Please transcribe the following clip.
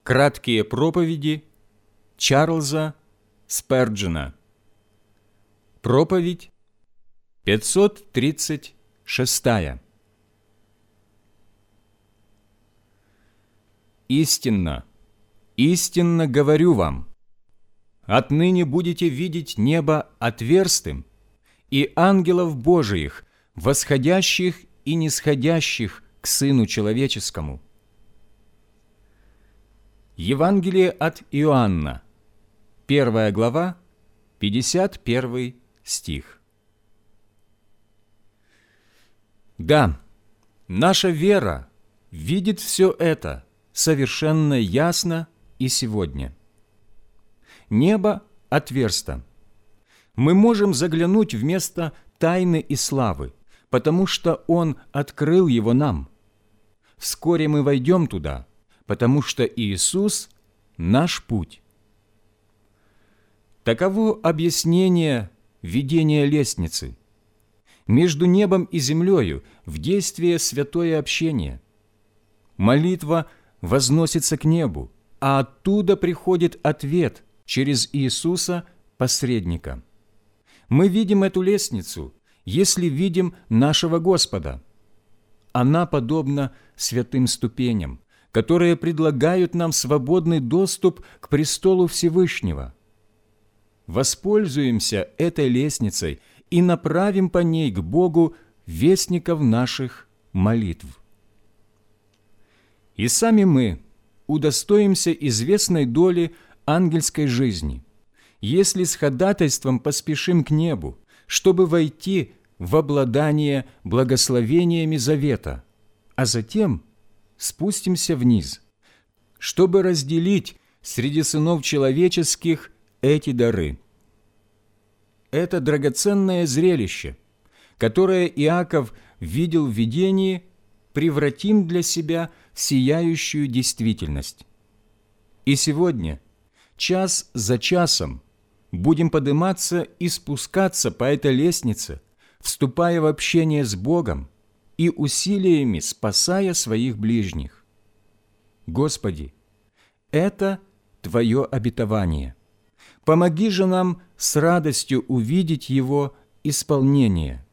Краткие проповеди Чарльза Сперджена. Проповедь 536. Истинно, истинно говорю вам, отныне будете видеть небо отверстым и ангелов Божиих, восходящих и нисходящих к Сыну Человеческому. Евангелие от Иоанна, 1 глава, 51 стих. Да, наша вера видит все это совершенно ясно и сегодня. Небо отверсто. Мы можем заглянуть в место тайны и славы, потому что Он открыл его нам. Вскоре мы войдем туда, потому что Иисус – наш путь. Таково объяснение видения лестницы. Между небом и землею в действие святое общение. Молитва возносится к небу, а оттуда приходит ответ через Иисуса, посредника. Мы видим эту лестницу, если видим нашего Господа. Она подобна святым ступеням, которые предлагают нам свободный доступ к престолу Всевышнего. Воспользуемся этой лестницей и направим по ней к Богу вестников наших молитв. И сами мы удостоимся известной доли ангельской жизни, если с ходатайством поспешим к небу, чтобы войти в обладание благословениями завета, а затем спустимся вниз, чтобы разделить среди сынов человеческих эти дары. Это драгоценное зрелище, которое Иаков видел в видении, превратим для себя в сияющую действительность. И сегодня, час за часом, будем подниматься и спускаться по этой лестнице, вступая в общение с Богом и усилиями спасая своих ближних. Господи, это Твое обетование. Помоги же нам с радостью увидеть его исполнение.